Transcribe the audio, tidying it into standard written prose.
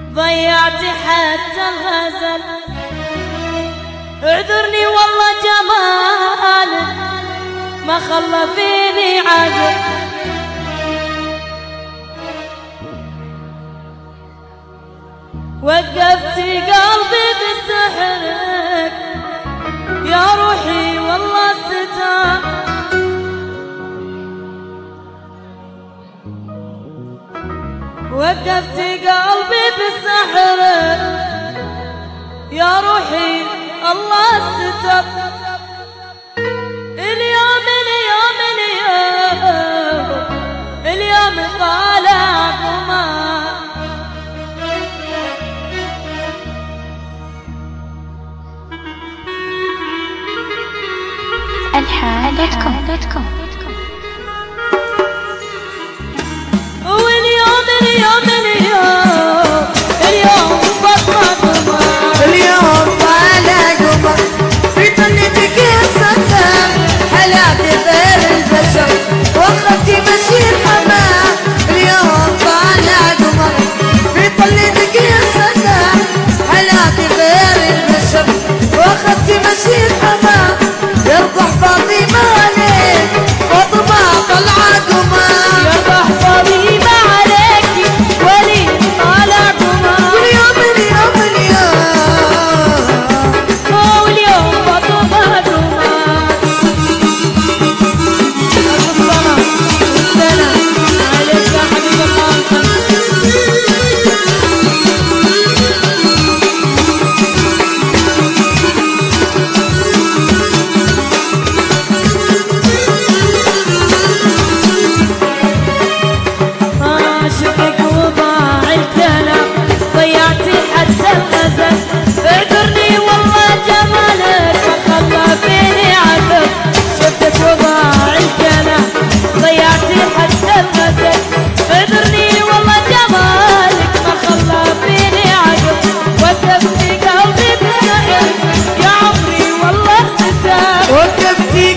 ضيعت حتى الغزل. اعذرني والله جمالك ما خلى فيني عقل. وقفت قلبي بسحرك يا روحي والله ستار. وقفت قلبي بسحرك يا روحي الله ستر. اليوم اليوم اليوم اليوم طالع قمر. الحان.com. واليوم اليوم اليوم اليوم بطل قمر. اليوم طالع قمر في طلتك يا صدام. حلاتي غير البشر واخذتي مشي الحمام. اليوم طالع قمر في طلتك يا صدام. حلاتي غير البشر واخذتي مشي الحمام. يرضى حفاظي ما عليك فاطمة طلع قمر. يرضى حفاظي ما عليكي ولي طالع قمر. اليوم اليوم اليوم واليوم فاطمة قمر. الصلاة والسلام عليك يا حبيب الله. شفتك وضاع الكلام ضيعتي حتى الغزل. اعذرني والله جمالك ما خلى فيني عقل. شفتك وضاع الكلام ضيعتي حتى الغزل. اعذرني والله جمالك ما خلى فيني عقل. وقفت قلبي بسحر يا عمري والله ستار. وقفتي